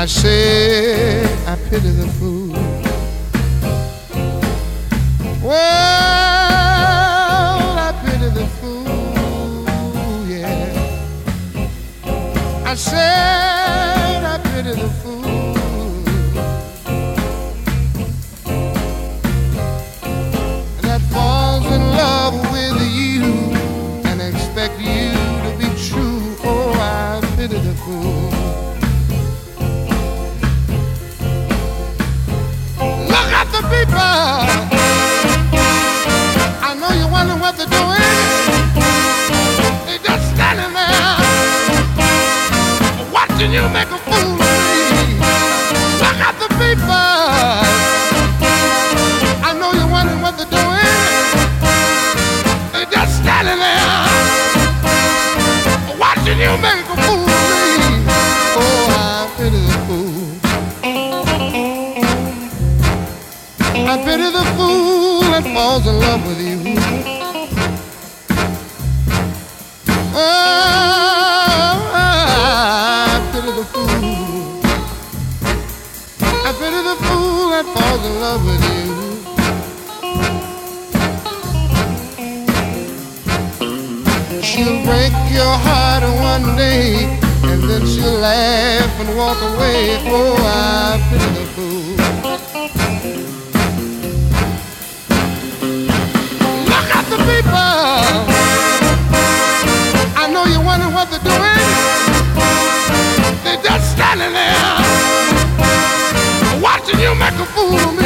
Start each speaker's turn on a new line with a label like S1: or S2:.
S1: said I pity the fool. Well, I pity the fool, yeah. I said I pity the fool that falls in love with you and expect you to be true. Oh, I pity the fool. Look at the people. I know you're wondering what they're doing. They're just standing there watching you make a fool of me. Look at the people. I know you're wondering what they're doing. They're just standing there watching you make a fool of me. Oh, I pity the fool. I pity the fool that falls in love with you. Oh, I pity the fool. I pity the fool that falls in love with you. She'll break your heart one day, and then she'll laugh and walk away. Oh, I pity the fool. The people, I know you're wondering what they're doing. They're just standing there watching you make a fool of me.